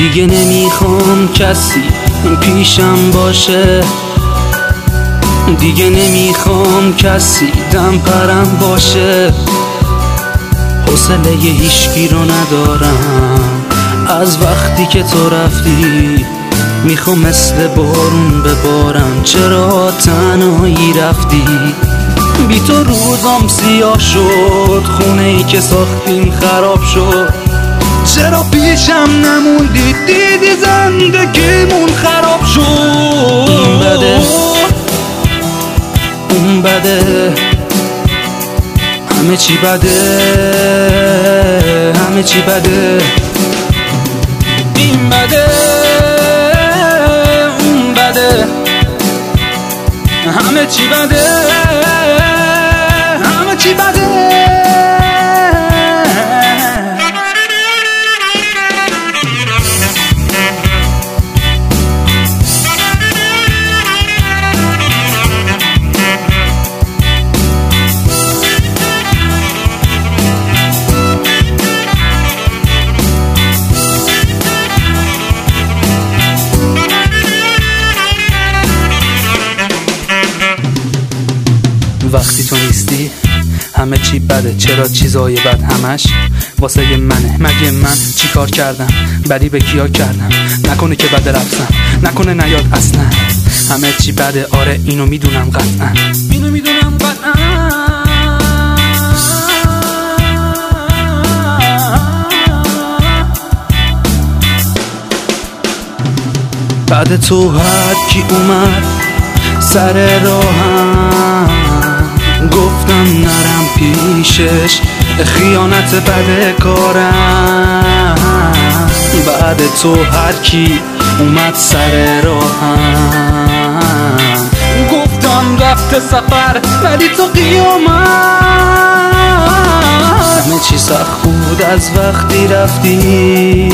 دیگه نمیخوام کسی پیشم باشه، دیگه نمیخوام کسی دم پرم باشه. حوصله هیچکی رو ندارم از وقتی که تو رفتی، میخوام مثل بارون ببارم. چرا تنهایی رفتی؟ بی تو روزام سیاه شد، خونه ای که ساختیم خراب شد. چرا پیشم نموندی؟ دیدی زندگیمون خراب شد. این بده اون بده، همه چی بده، همه چی بده. این بده اون بده، همه چی بده، همه چی بده. وقتی تو نیستی همه چی بده. چرا چیزای بد همش واسه منه؟ مگه من چی کار کردم؟ بدی به کیا کردم؟ نکنه که بده رفتم، نکنه نیاد اصلا. همه چی بده، آره اینو میدونم قطعا، اینو میدونم قطعا. بعد تو هر کی اومد سر راهم، گفتم نرم پیشش، خیانت بده کارم. بعد تو هر کی اومد سر راهم، گفتم رفته سفر ولی تو قیامت. همه چی سخت بود از وقتی رفتی،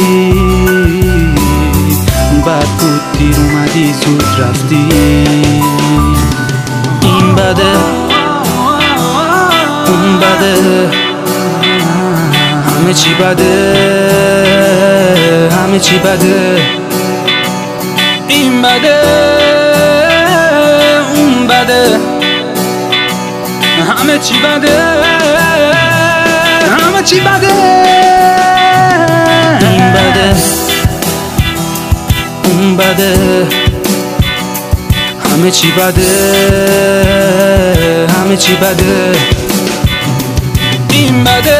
بد بود دیر اومدی زود رفتی. این بده اون بده، همه چی بده، همه چی بده. این بده اون بده، همه چی بده، همه چی بده. این بده اون بده، همه چی بده، همه چی بده. این بده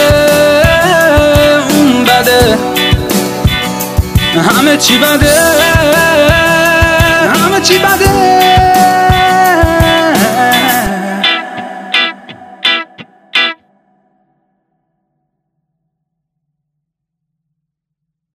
اون بده، همه چی بده، همه چی بده.